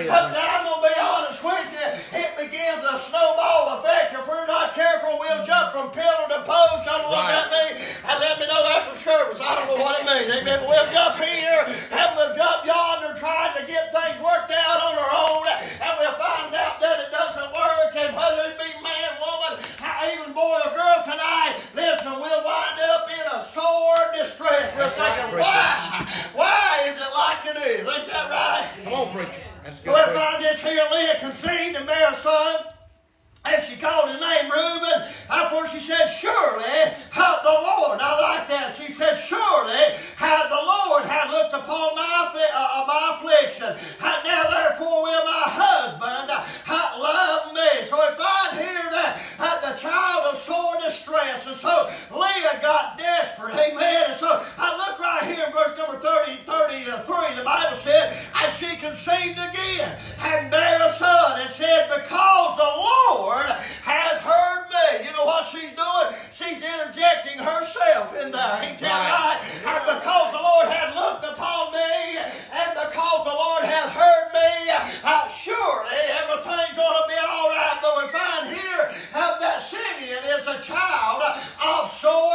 But I'm going to be honest with you. It begins a snowball effect. If we're not careful, we'll jump from pillar to post. I don't know what that means. And let me know after service. I don't know what it means. Amen. But we'll jump here and we'll jump yonder trying to get things worked out on our own. And we'll find out that it doesn't work. And whether it be man, woman, even boy or girl tonight, listen, we'll wind up in a sore distress. We're thinking, why is it like it is? Ain't that right? Come on, preacher. We'll find this here, Leah conceived and bare a son. And she called his name Reuben. Therefore she said, surely hath the Lord. I like that. She said, surely hath the Lord hath looked upon my affliction. Now therefore will my husband love me. So we find here that the child of sore distress. And so Leah got desperate. Amen. And so I look right here in verse number 33. The Bible said, and she conceived again and bare a son and said, because the Lord hath heard me. You know what she's doing? She's interjecting herself in there. Ain't that right? And because the Lord hath looked upon me, and because the Lord hath heard me, surely everything's going to be all right. But we find here that Simeon is the child of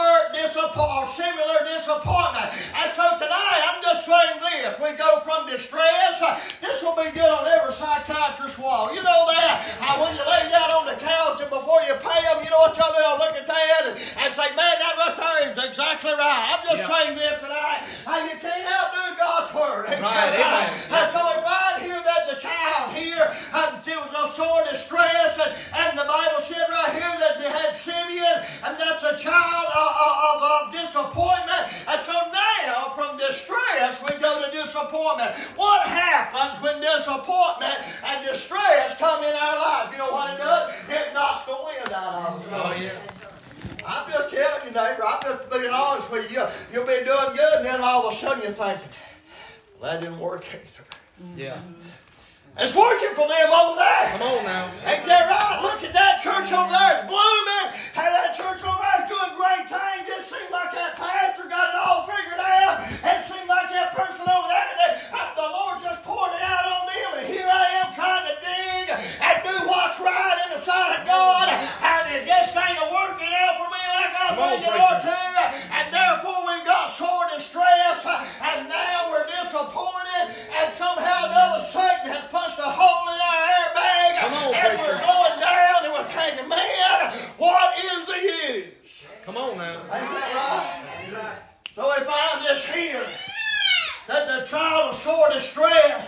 similar disappointment. And so tonight, I'm just saying this. We go from distress. This will be good on every psychiatrist's wall. You know that? When you lay down on the couch and before you pay them, you know what y'all do? I'll look at that and say, man, that right there is exactly right. I'm just saying this tonight. You can't outdo God's word. Right, amen. And so we find here that the child here, she was of sore distress, and the Bible said right here that they had Simeon, and that's a child of disappointment. And so now, from distress, we go to disappointment. What happens when disappointment and distress come in our lives? You know what it does? It knocks the wind out of us. Oh, yeah. I'm just telling you, neighbor, I'm just being honest with you. You'll be doing good, and then all of a sudden you're thinking, well, that didn't work either. Yeah. It's working for them over there. Come on now. Ain't that right? Look at that church over there. It's blooming. Hey, that church over there is doing great things. It seems like that pastor got it all figured out. It seems like that person over there, the Lord just poured it out on them. And here I am trying to dig and do what's right in the sight of God. And it just ain't working out for me like I think it ought to. And therefore we've got sore distress. And now we're disappointed. And somehow another Satan has punched a hole in our airbag. And we're going down and we're thinking, man, what is the use? Come on now. Ain't that right? So we find this here, that the child of sore distress,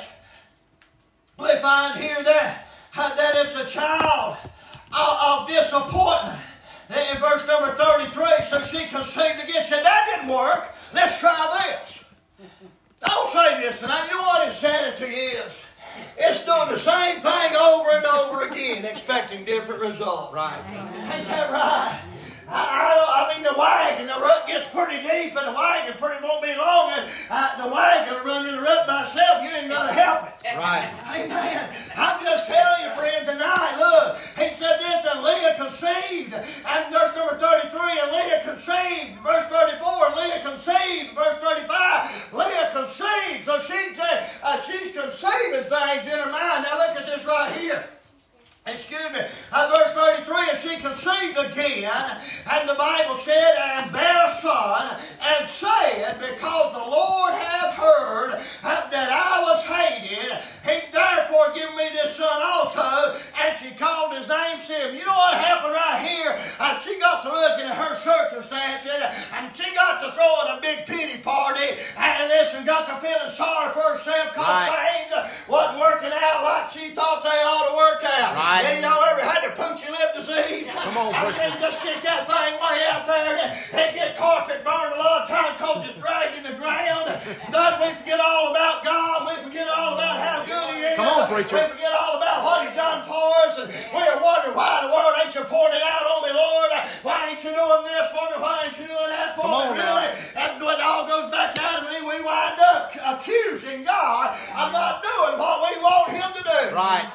we find here that it's a child of disappointment. In verse number 33, so she conceived again, said, that didn't work. Let's try this. Don't say this tonight. You know what insanity is? It's doing the same thing over and over again, expecting different results. Right. Ain't that right? I mean, the wagon, the rut gets pretty deep, and the wagon won't be long, and the wagon will run in the rut by itself. You ain't got to help it. Right. Amen. I'm just telling you, friend, tonight, look, he said this, and Leah conceived, and verse number 33, and Leah conceived, verse 34, and Leah conceived, verse 35, Leah conceived, so she's conceiving things in her mind. Now look at this right here. Excuse me. Verse 33, and she conceived again, and the Bible said, and bare a son, and said, because the Lord hath heard that I was hated, he therefore given me this son also, and she called his name Simeon. You know what happened right here? She got to looking at her circumstances, and she got to throwing a big pity party, and listen, got to feeling sorry for herself because things wasn't working out like she thought they ought to work out. Right. Yeah, y'all ever had the poochy lip disease? Come on, everything just stick that thing way out there and get carpet burned a lot of times because it's dragging the ground. Then we forget all about God. We forget all about how good He is. Come on, preacher. We forget all about what He's done for us. And we're wondering why in the world ain't you pouring it out on me, Lord? Why ain't you doing this for me? Why ain't you doing that for me? Really? And it all goes back down to me. We wind up accusing God of not doing what we want Him to do. Right.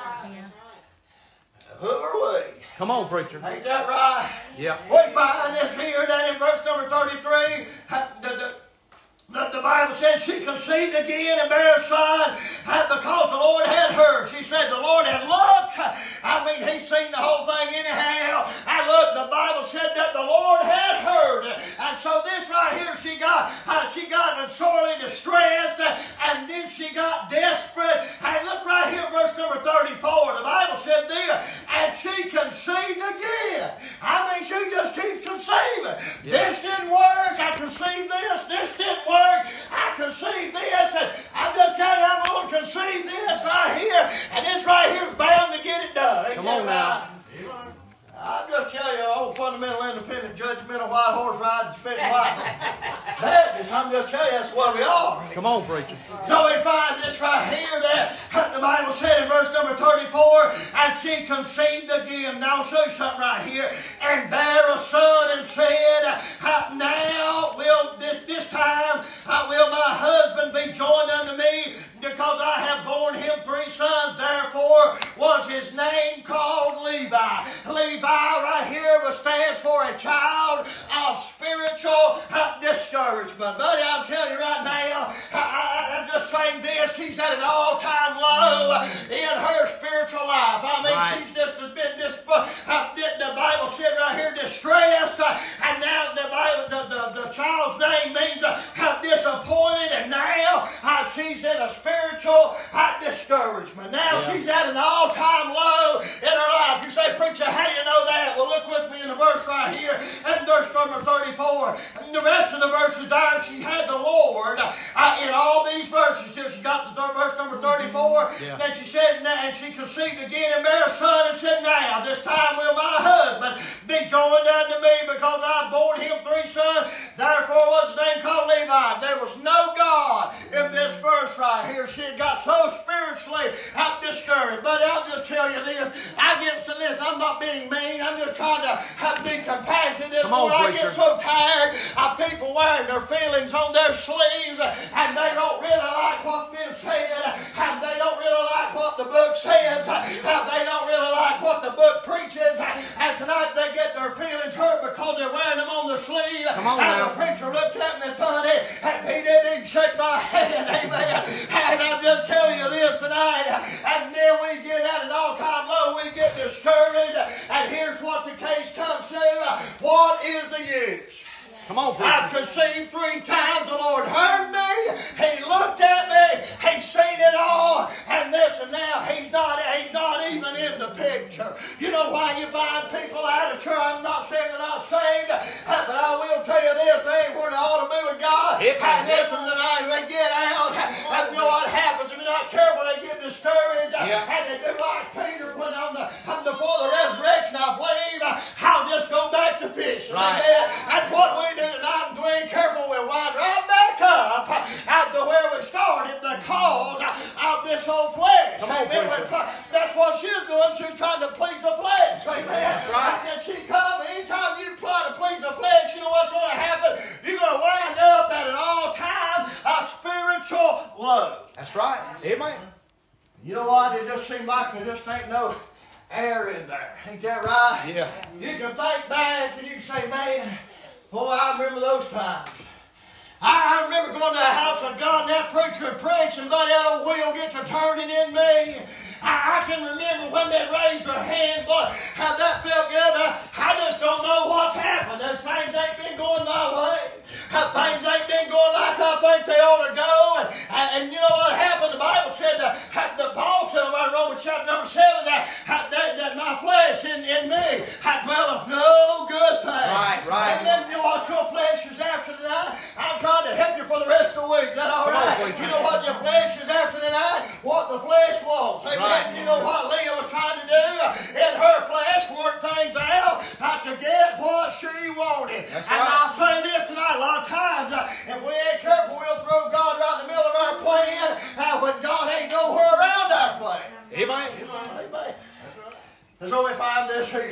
Who are we? Come on, preacher. Ain't that right? Yeah. We find this here that in verse number 33, the the Bible said she conceived again and bare a son, and because the Lord had heard. She said the Lord had looked. I mean, He'd seen the whole thing anyhow. And look, the Bible said that the Lord had heard. And so this right here, she got sorely distressed, and then she got desperate. And look right here, verse number 34. The Bible said there, and she conceived again. I mean, she just keeps conceiving. Yeah. This didn't work. I conceived this. This didn't work. I conceived this. And I'm just telling you, I'm going to conceive this right here. And this right here is bound to get it done. Come on now. I'm just telling you, old fundamental, independent, judgmental, white horse riding, spitting white Baptist. I'm just telling you, that's where we are. Come on, preacher. So we find this right here that the Bible said in verse number 34, and she conceived again. Now I'll show you something right here. And bare a son and said, now will this time will my husband be joined unto me, because I have borne him 3 sons. Therefore was his name called Levi. Levi right here stands for a child of spiritual discouragement. Buddy, I'm telling you right now, I'm just saying this. She's at an all-time low in her spiritual life. I mean, right. She's just been the Bible said right here, distressed. And now the child's name means disappointed. And now she's in a spiritual discouragement. Now she's at an all-time low in her life. You say, preacher, how do you know that? Well, look with me in the verse right here, and verse number 34. And the rest of the verses there, she had the Lord in all these verses till she got to verse number 34. Yeah. Then she said, and she conceived again and bare a son, and said, now this time will my husband be joined unto me, because I bore him 3 sons. Therefore was his name called Levi. There was no God in this verse right here. She had got so spiritually discouraged. But I'll just tell you this. I get to this. I'm not being mean. I'm just trying to be compassionate. This morning I get so tired of people wearing their feelings on their sleeves, and they don't really like what's been said, and they don't really like what the book says, and they don't really like what the book preaches, and tonight they get their feelings hurt because they're wearing them on their sleeve. Come on and now. The preacher looked at me funny, and he didn't even shake my hand, amen. And I'm just telling you this tonight, and then we get at an all-time low, we get discouraged, and here's what the case comes to. What is the use? Come on, preacher. I've conceived 3 times. The Lord heard me. He looked at me. He's seen it all. And listen now, He's not even in the picture. You know why you find people out of church? I'm not saying they're not saved, but I will tell you this: they ain't where they ought to be with God. And listen, tonight they get out, and you know what happens if you're not careful? They get discouraged, and they do like Peter when before the resurrection. I believe I'll just go back to fishing. Right. That's what we do tonight, and if we ain't careful, we'll wind right back up out to where we started because of this old flesh. Come on, that's what she's doing. She's trying to please the flesh. Amen. That's right. And she comes, anytime you try to please the flesh, you know what's going to happen? You're going to wind up at an all-time spiritual low. That's right. Amen. You know what? It just seems like there just ain't no air in there. Ain't that right? Yeah. You can think back and you can say, man, boy, I remember those times. I remember going to the house of God and that preacher would preach, and buddy, that old wheel gets to turning in me. I can remember when they raised their hand, boy, how that felt good. I just don't know what's happened. Those things ain't been going my way. Things ain't been going like I think they ought to go. And you know what happened? The Bible said, Paul said over in Romans chapter number 7, that my flesh in me dwelleth no good thing. Right. And then you know what your flesh is after tonight? I'm trying to help you for the rest of the week. Is that all right? You know what your flesh is after tonight? What the flesh wants. Amen. Right. You know what Leah was trying to do in her flesh, work things out to get what she wanted. That's and right. I'll say this tonight, a lot of times, if we ain't careful, we'll throw God right in the middle of our plan when God ain't nowhere around our plan. Amen. Amen. And so we find this here.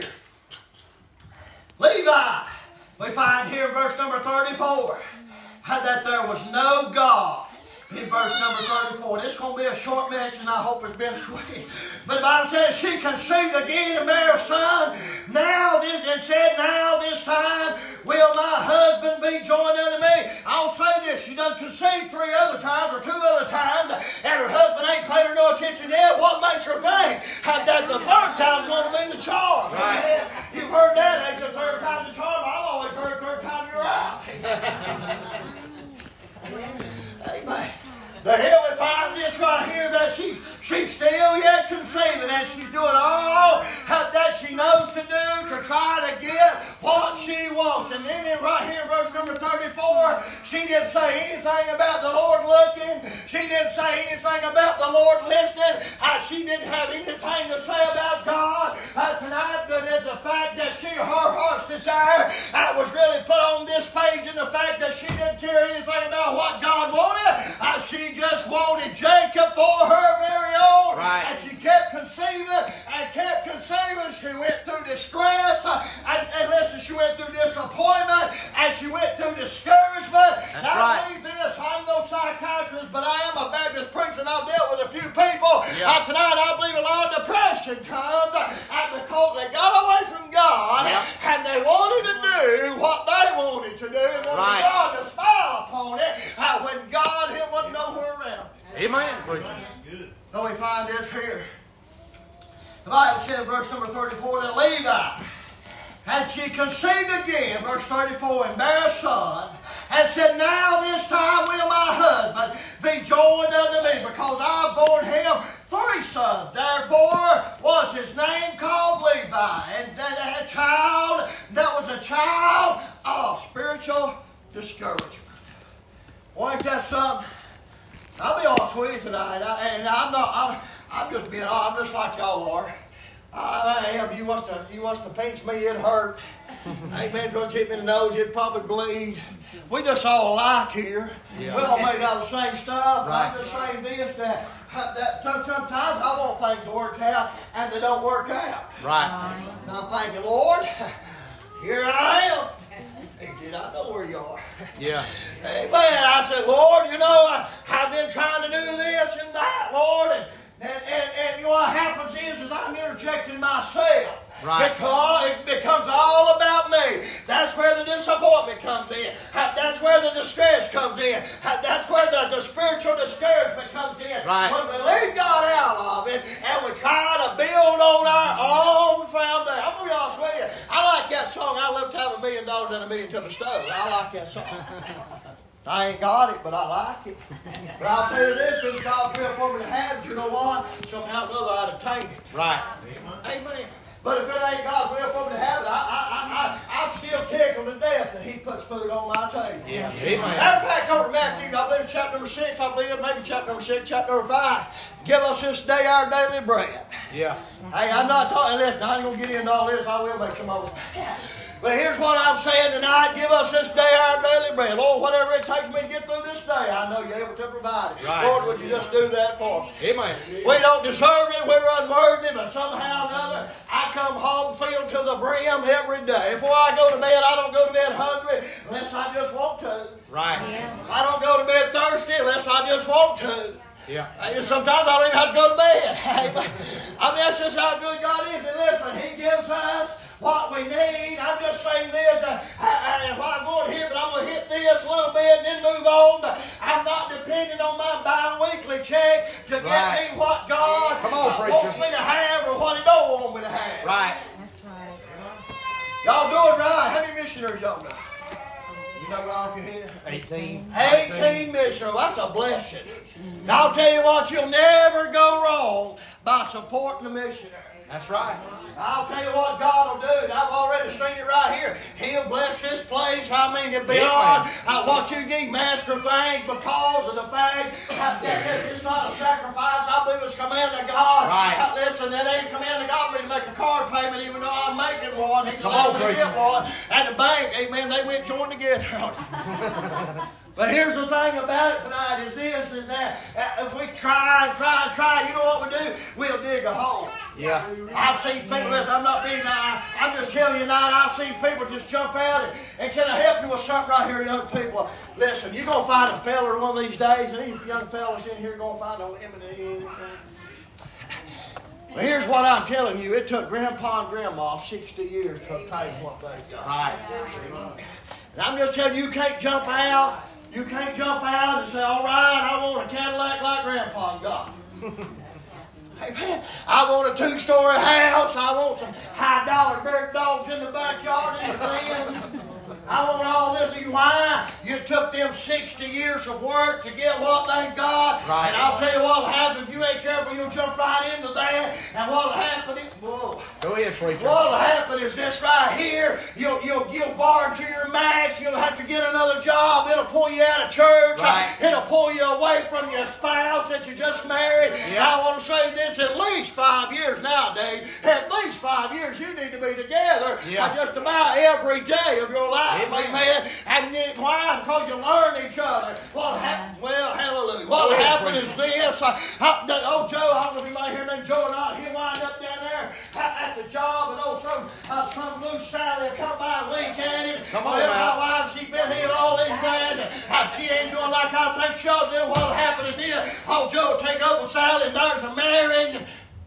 Levi, we find here in verse number 34, that there was no God in verse number 34. This is going to be a short message, and I hope it's been sweet. But the Bible says, she conceived again and bare a son. Now this time will my husband be joined unto me. I'll say this, she done conceived 3 other times or 2 other times, and her husband ain't paid her no attention yet. What makes her think that the 3rd time's going to be the charm? Right. You've heard that, ain't the 3rd time the charm? I've always heard 3rd time you're out. Amen. But here we find this right here, that she's still yet conceiving, and she's doing all that she knows to do to try to get what she wants. And then right here in verse number 34, she didn't say anything about the Lord looking. She didn't say anything about the Lord listening. She didn't have anything to say about God. Tonight, the fact that her heart's desire was really put on this page, and the fact that she didn't care anything about what God wanted. She just wanted Jacob for her very own. Right. And she kept conceiving and kept conceiving. She went through distress. And listen, she went through disappointment. And she went through discouragement. That's right. I believe this. I'm no psychiatrist, but I am a Baptist preacher, and I've dealt with a few people. Yeah. Tonight, I believe a lot of depression comes because they got away from God. Yeah. And they wanted to do what they wanted to do. And wanted God to smile upon it when God wasn't nowhere around. Amen. That's good. So we find this here. The Bible said in verse number 34 that Levi, and she conceived again, verse 34, and bare a son, and said, now this time will my husband be joined unto me, because I bore him 3 sons. Therefore was his name called Levi. And that was a child of spiritual discouragement. Well, ain't that something? I'll be honest with you tonight, I'm just being honest. I'm just like y'all are. I am. You want to pinch me, it hurt. Amen. If you hit me in the nose, it'd probably bleed. We just all alike here. Yeah. We all made out of the same stuff. Right. I'm just saying this, that sometimes I want things to work out, and they don't work out. Right. And I'm thinking, Lord, here I am. He said, I know where you are. Yeah. Amen. I said, Lord, I've been trying to do this and that, Lord. And what happens is I'm interjecting myself. Right. It becomes all about me. That's where the disappointment comes in. That's where the distress comes in. That's where the spiritual discouragement comes in. Right. When we leave God out of it and we try to build on our own foundation. I'm going to be honest with you. I like that song, I love to have $1 million and $1 million to the stove. I like that song. I ain't got it, but I like it. But I'll tell you this, if God's will for me to have it, you know what? Somehow or another I'd obtain it. Right. Amen. But if it ain't God's will for me to have it, I'm still tickled to death that He puts food on my table. Yeah. Amen. Matter of fact, over Matthew, I believe chapter number 6, maybe chapter number 6, chapter number 5. Give us this day our daily bread. Yeah. Hey, I'm not talking this. I ain't going to get into all this. I will make some of it. But here's what I'm saying tonight. Give us this day our daily bread. Lord, whatever it takes me to get through this day, I know you're able to provide it. Right. Lord, would you just do that for me? Amen. We don't deserve it. We're unworthy, but somehow or another, I come home filled to the brim every day. Before I go to bed, I don't go to bed hungry unless I just want to. Right. Yeah. I don't go to bed thirsty unless I just want to. Yeah. Sometimes I don't even have to go to bed. I mean, that's just how good God is. And listen, He gives us what we need. I'm just saying this. I'm going here, but I'm going to hit this a little bit and then move on. I'm not depending on my bi-weekly check to get me what God wants me to have or what He don't want me to have. Right. That's right. Y'all doing right. How many missionaries y'all know? You know right off your head? 18. 18 missionaries. That's a blessing. Now, I'll tell you what, you'll never go wrong by supporting a missionary. That's right. I'll tell you what God will do. I've already seen it right here. He'll bless this place. I mean, beyond what you give Master thanks because of the fact that it's not a sacrifice. I believe it's a command of God. Right. Listen, that ain't a command of God for me to make a card payment, even though I'm making one. He can let me get one. And the bank, amen, they went joined together. But here's the thing about it tonight is this, is that if we try try. You know what we do? We'll dig a hole. Yeah. I've seen people, listen, I'm not being, I'm just telling you tonight, I've seen people just jump out and can I help you with something right here, young people? Listen, you're going to find a fella one of these days, and these young fellas in here are going to find a women. Well, here's what I'm telling you. It took Grandpa and Grandma 60 years to obtain what they got. Right. And I'm just telling you, you can't jump out. You can't jump out and say, all right, I want a Cadillac like Grandpa got. Amen. I want a 2-story house. I want some high-dollar bird dogs in the backyard and friends. I want all this. Why? You took them 60 years of work to get what they got. Right. And I'll tell you what will happen. If you ain't careful, you'll jump right into that. And what will happen is, whoa. Go ahead, preacher. What will happen is this right here. You'll borrow to your max. You'll have to get another job. It'll pull you out of church. Right. It'll pull you away from your spouse that you just married. Yeah. I want to say this, at least 5 years nowadays. At least 5 years you need to be together. Yeah. Just about every day of your life. Amen. Amen. And then, why? Because you learn each other. What happened? Well, hallelujah. What happened is this. Old Joe, I don't know if you might hear named Joe or not. He wind up down there at the job, and some loose Sally will come by and wink at him. Come on well, now. my wife, she's been here all these days. She ain't doing like I think she ought to do. What'll happen is this. Old Joe will take up with Sally and there's a marriage.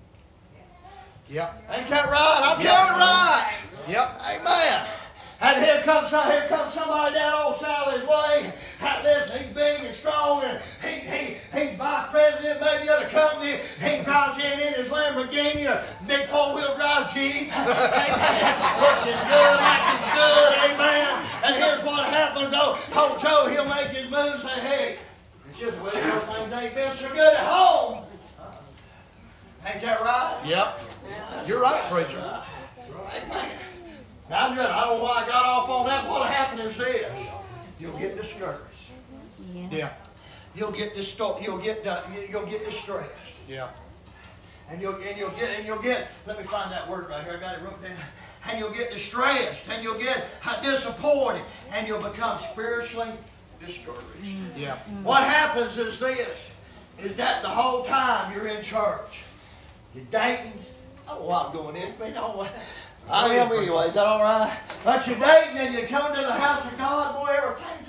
Yep. Ain't that right? I'm telling you right. Yep. Amen. And here comes somebody down old Sally's way. Listen, he's big and strong, and he's vice president maybe of the company. He drives in his Lamborghini, a big 4-wheel drive Jeep. Amen. Looking good, acting good, amen. And here's what happens. Old Joe, he'll make his move, say, hey, it's just well, things ain't been so good at home. Ain't that right? Yep. You're right, preacher. Amen. Now, I don't know why I got off on that. What'll happen is this: you'll get discouraged. Yeah. You'll get distressed. Yeah. And you'll get. Let me find that word right here. I got it wrote down. And you'll get distressed, and you'll get disappointed, and you'll become spiritually discouraged. Yeah. What happens is this: is that the whole time you're in church, you're dating. I don't know why I'm doing this, but I am anyway. Is that all right? But you're dating and you come to the house of God, boy, everything's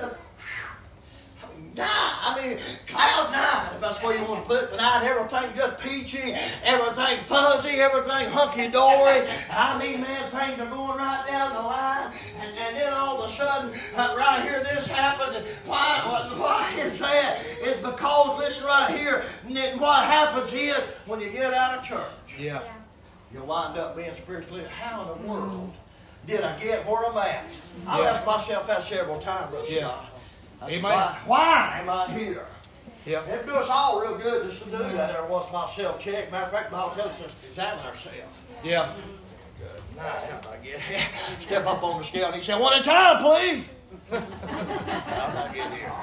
cloud nine, if that's where you want to put it tonight. Everything just peachy, everything fuzzy, everything hunky-dory. I mean, man, things are going right down the line. And then all of a sudden, right here, this happened. And why is that? It's because, listen right here, what happens is when you get out of church, Yeah. you'll wind up being spiritually, how in the world did I get where I'm at? I've asked myself that several times, Brother Scott. Amen. Why am I here? Yeah. It'd do us all real good just to do that every once in a while, self-check. Matter of fact, the Bible tells us to examine ourselves. Yeah. Good night, how I get here? Step up on the scale and he said, one at a time, please. How'd I get here?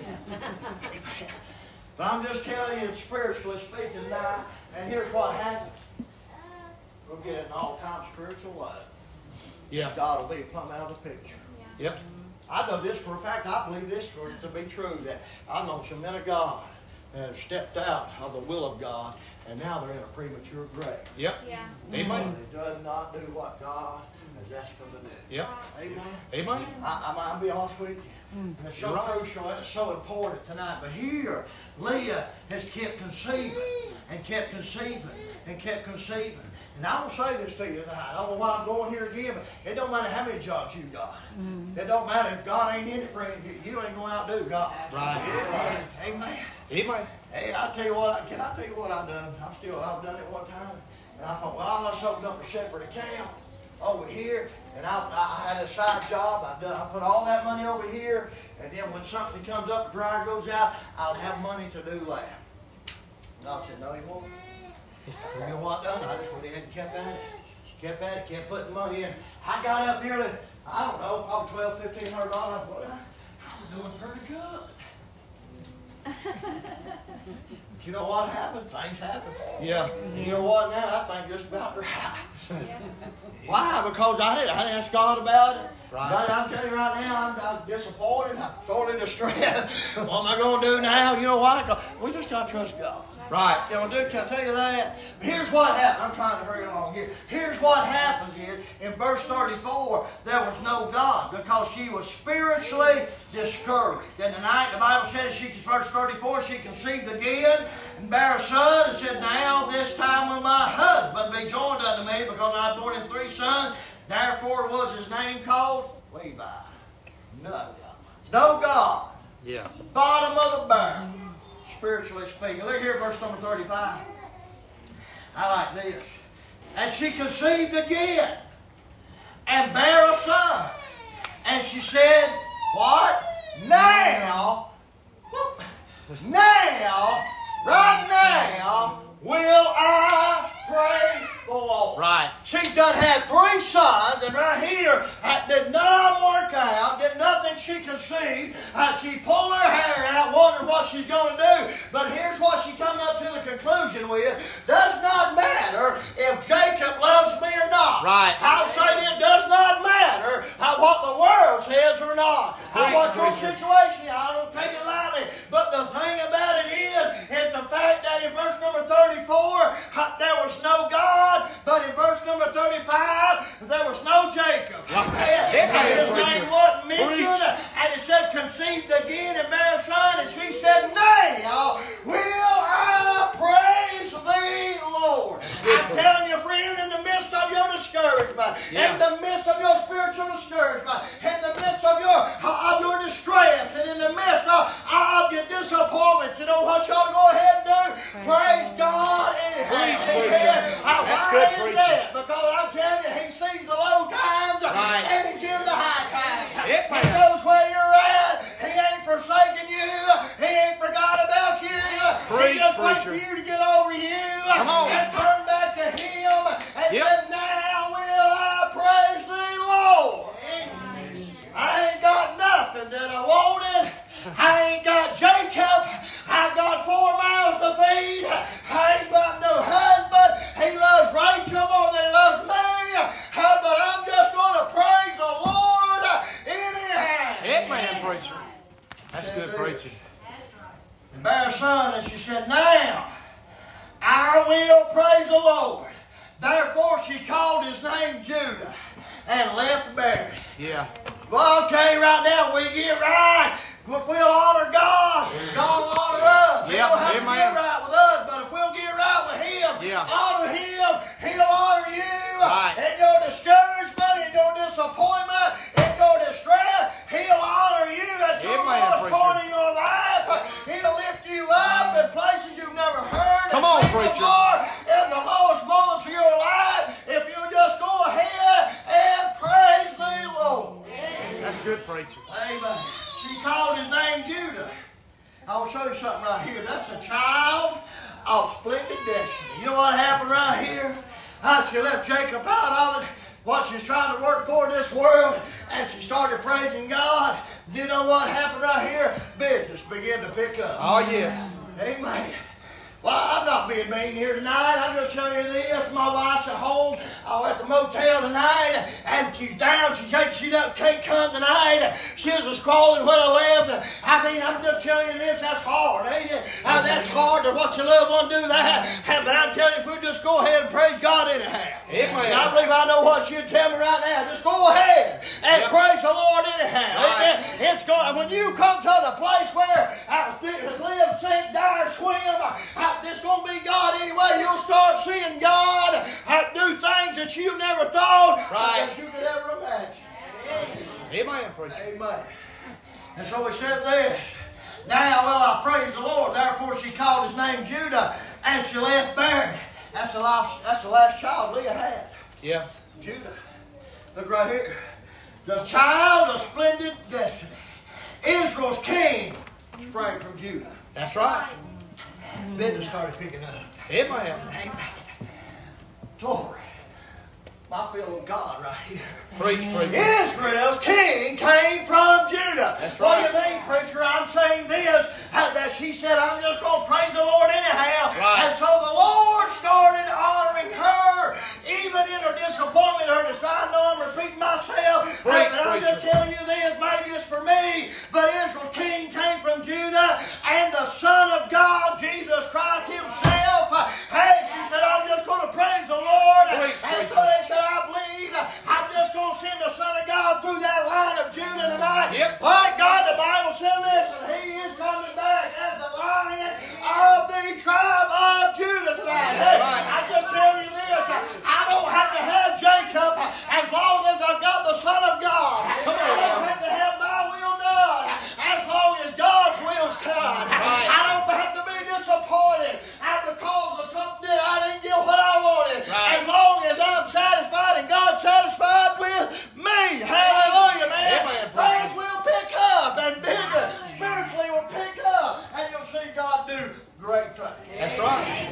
But I'm just telling you, spiritually speaking now, and here's what happens. We'll get an all-time spiritual life. Yeah. God will be plumb out of the picture. Yep. I know this for a fact. I believe this for it to be true. That I know some men of God that have stepped out of the will of God, and now they're in a premature grave. Yep. Yeah. Amen. They does not do what God has asked them to do. Yep. Amen. Amen. I'll be honest with you. And it's so crucial and it's so important tonight. But here, Leah has kept conceiving and kept conceiving and kept conceiving. And I will say this to you tonight. I don't know why I'm going here again, but it don't matter how many jobs you got. It don't matter if God ain't in it for you ain't going to outdo God. Right. Amen. Amen. Hey, I'll tell you what. Can I tell you what I've done? I've done it one time, and I thought, well, let's open up a separate account over here. And I had a side job. I put all that money over here, and then when something comes up, the dryer goes out, I'll have money to do that. And I said, no, you won't. You know what I done? I just went ahead and kept at it. Kept putting money in. I got up nearly, I don't know, probably $1,200, $1,500. I thought, I'm doing pretty good. But you know what happened? Things happen. Yeah. And you know what now? That thing just about right. Why? Because I asked God about it. Right. But I'm telling you right now, I'm disappointed. I'm sorely distressed. What am I going to do now? You know why? 'Cause we just got to trust God. Right. Can I tell you that? But here's what happened. I'm trying to hurry along here. Here's what happened is, in verse 34, there was no God because she was spiritually discouraged. And tonight, the Bible says, verse 34, she conceived again and bare a son and said, now this time will my husband be joined unto me because I bore him 3 sons. Therefore was his name called Levi. Nothing. No God. Yeah. Bottom of the barrel, spiritually speaking. Look here, verse number 35. I like this. And she conceived again and bare a son. And she said, what? Now, right now, will I praise the Lord. Right. She's done had 3 sons, and right here, did none of them work out, did nothing she conceived. She pulled her hair out, wondering what she's going to do. But here's what she come up to the conclusion with. Does not matter if Jacob loves me or not. Right. I'll say it does not matter what the world says or not. What your situation, I don't take it lightly. But the thing about it is the fact that in verse number 34, there was no God, but in verse number 35, there was no Jacob. His name wasn't mentioned, and it said conceived again and bare a son, and she said, now will I praise thee, Lord. I'm telling you, friend, in the midst of your discouragement, in the midst of your spiritual discouragement, in the midst of your distress, and in the midst of your disappointment, you know what y'all go ahead and do? Praise God anyhow. That's good preaching. Because I'm telling you, He sees the low times and He's in the high times. Yep, He knows where you're at. He ain't forsaken you. He ain't forgot about you. He just waits for you to get over you and turn back to Him and say, now will I praise thee, Lord. I ain't got nothing that I wanted. I ain't got Jacob. I've got 4 mouths to feed. I ain't got no husband. He loves Rachel more than he loves me. But I'm just going to praise the Lord anyhow. Amen, preacher. That's good preaching. And bare a son, and she said, now I will praise the Lord. Therefore she called his name Judah and left Mary. Yeah. Well, okay, right now we get right. If we'll honor God, God will honor us. He don't have to get right with us, but if we'll get right with Him, honor Him, He'll honor you. Right. In your discouragement, in your disappointment, in your distress, He'll honor you at your lowest point in your life. He'll lift you up in places you've never heard. Come on, preacher. In the lowest moments of your life, if you'll just go ahead and praise the Lord. That's good preaching. Amen. She called his name Judah. I'll show you something right here. That's a child of splendid destiny. You know what happened right here? She left Jacob out of it, what she's trying to work for in this world, and she started praising God. You know what happened right here? Business began to pick up. Oh, yes. Amen. Well, I'm not being mean here tonight. I'm just telling you this. My wife's at home. I'm at the motel tonight, and she's down. She can't come tonight. She was crawling when I left. I mean, I'm just telling you this. That's hard, ain't it? That's hard to watch your loved one do that. But I'm telling you, if we just go ahead and praise God anyhow. Amen. And I believe I know what you'd tell me right now. Just go ahead and praise the Lord anyhow. Amen. It's going. When you come to the place where live, sink, die, swim, it's going to be God anyway. You'll start seeing God do things that you never thought that you could ever imagine. Amen, preacher. Amen. And so he said this, now will I praise the Lord. Therefore she called his name Judah, and she left barren. That's the last child Leah had. Yeah. Judah. Look right here. The child of splendid destiny. Israel's king sprang from Judah. That's right. Business started picking up. Amen. Glory. I feel God right here. Preach. Israel's king came from Judah. That's What right. do you mean, preacher? I'm saying this, that she said, I'm just going to praise the Lord anyhow. Right. And so the Lord started honoring her, even in her disappointment, her desire. I know I'm repeating myself, but I'm just telling you this, maybe it's for me, but Israel's king came from Judah, and the Son of God, Jesus Christ Himself,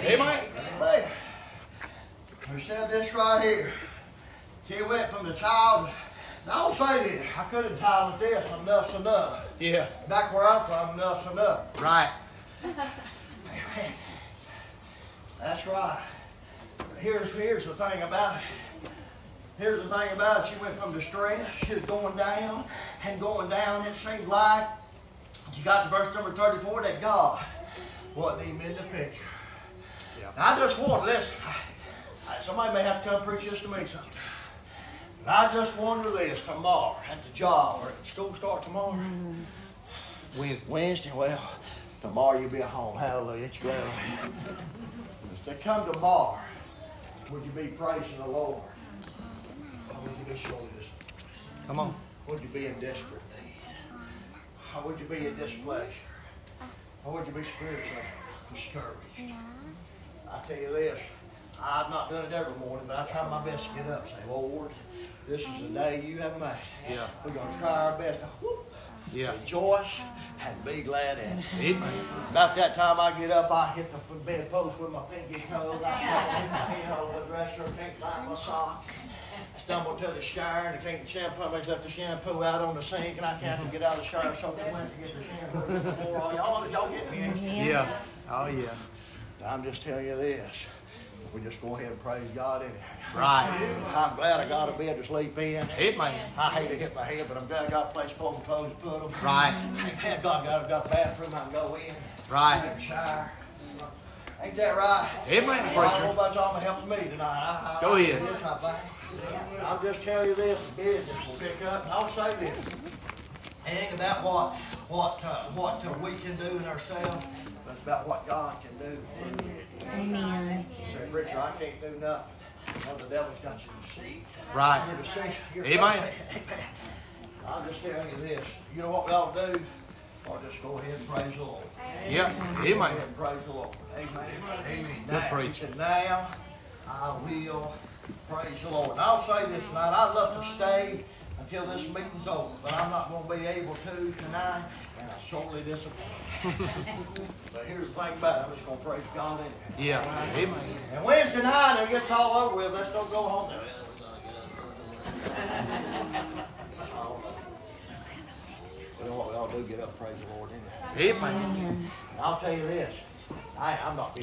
Amen. Amen. We said this right here. She went from the child. Now, I'll say this. I could have titled this, Enough's Enough. Yeah. Back where I'm from, enough's enough. Right. That's right. Here's the thing about it. Here's the thing about it. She went from distress. She was going down and going down. It seemed like she got to verse number 34 that God wasn't even in the picture. Yeah. Now, I just want, listen, somebody may have to come preach this to me sometime. But I just wonder this tomorrow at the job or at school start tomorrow. Wednesday, well, tomorrow you'll be at home. Hallelujah. It's glad. If they come tomorrow, would you be praising the Lord? Or would you be showing this? Come on. Would you be in desperate need? Or would you be in displeasure? Or would you be spiritually discouraged? I tell you this, I've not done it every morning, but I try my best to get up and say, Lord, this is the day you have made. Yeah. We're going to try our best to Yeah. rejoice and be glad in it. Amen. About that time I get up, I hit the bedpost with my pinky toe. I hit my head over the dresser, can't find my socks. Stumble to the shower and I can't shampoo. I left the shampoo out on the sink and I can't get out of the shower so I went to get the shampoo. Y'all get me, ain't you? Yeah. Oh, yeah. I'm just telling you this. We just go ahead and praise God anyhow. Right. I'm glad I got a bed to sleep in. Amen. I hate to hit my head, but I'm glad I got a place full of clothes to put them. Right. Thank God I've got a bathroom I can go in. Right. Take a shower. Ain't that right? Amen, Well, I don't preacher. know about y'all helping me tonight. Go ahead. Yes, I think. I'll just tell you this, the business will pick up. And I'll say this. It ain't about what we can do in ourselves, but it's about what God can do. Amen. Say, Richard, I can't do nothing. Well, the devil's got you deceived. Right. You're deceived. You're Amen. I'm just telling you this. You know what we ought to do? Or just go ahead and praise the Lord. Yeah. Go Amen. ahead and praise the Lord. Amen. Amen. Now, Good preaching. he said, now I will praise the Lord. And I'll say this tonight. I'd love to stay until this meeting's over, but I'm not going to be able to tonight, and I'm sorely disappointed. But here's the thing about it. I'm just going to praise God anyhow. Yeah. Amen. And Wednesday night, it gets all over with. Let's don't go home. You know what we all do? Get up and praise the Lord anyhow. Amen. Amen. And I'll tell you this. I'm not being